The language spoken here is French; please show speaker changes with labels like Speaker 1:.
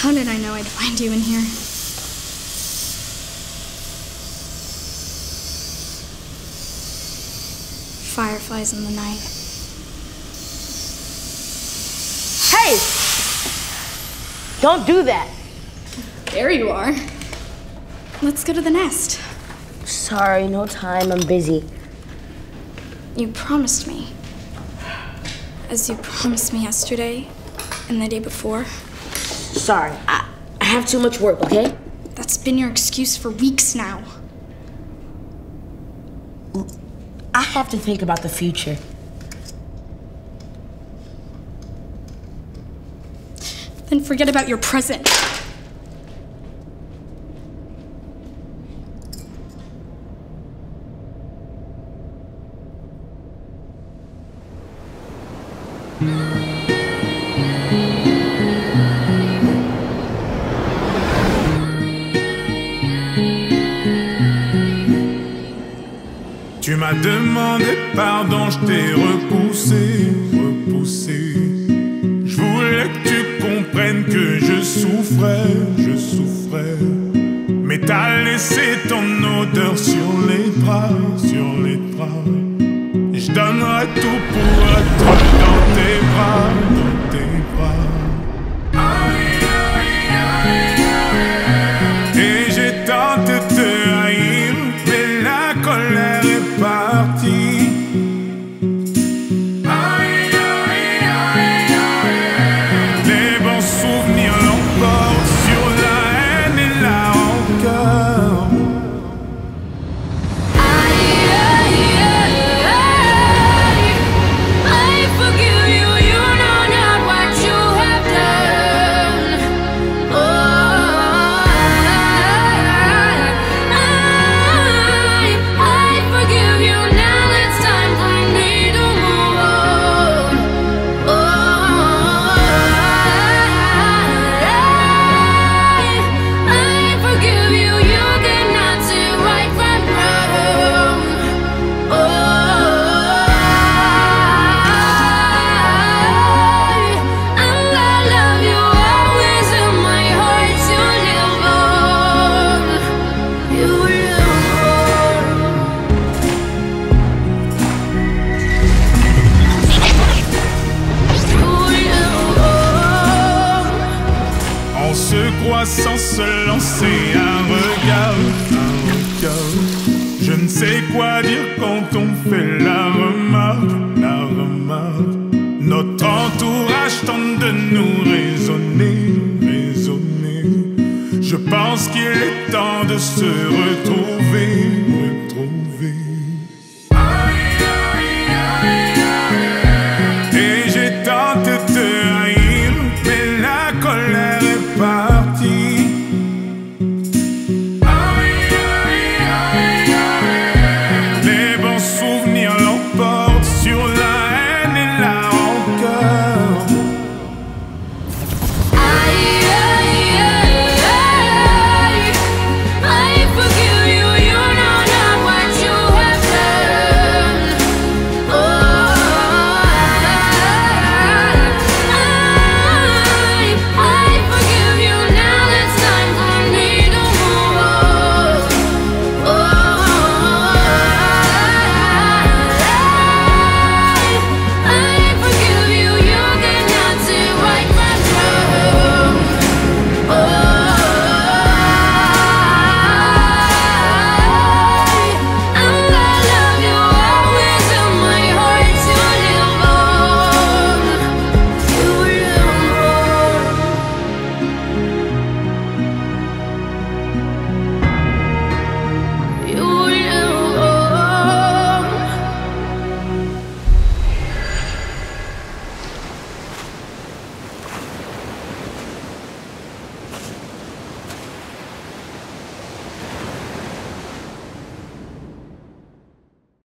Speaker 1: How did I know I'd find you in here? Fireflies in the night.
Speaker 2: Hey! Don't do that.
Speaker 1: There you are. Let's go to the nest.
Speaker 2: Sorry, no time. I'm busy.
Speaker 1: You promised me. As you promised me yesterday and the day before.
Speaker 2: Sorry, I have too much work, okay?
Speaker 1: That's been your excuse for weeks now.
Speaker 2: I have to think about the future.
Speaker 1: Then forget about your present.
Speaker 3: Tu m'as demandé pardon, je t'ai repoussé. Je voulais que tu comprennes que je souffrais. Mais t'as laissé ton odeur sur les bras. Je donnerai tout pour être dans tes bras. Et j'ai tenté de te haïr, mais la colère est partie. Les bons souvenirs l'emportent sur la haine et la rancœur. On se croit sans se lancer un regard. Je ne sais quoi dire quand on fait la remarque. Notre entourage tente de nous raisonner. Je pense qu'il est temps de se retrouver.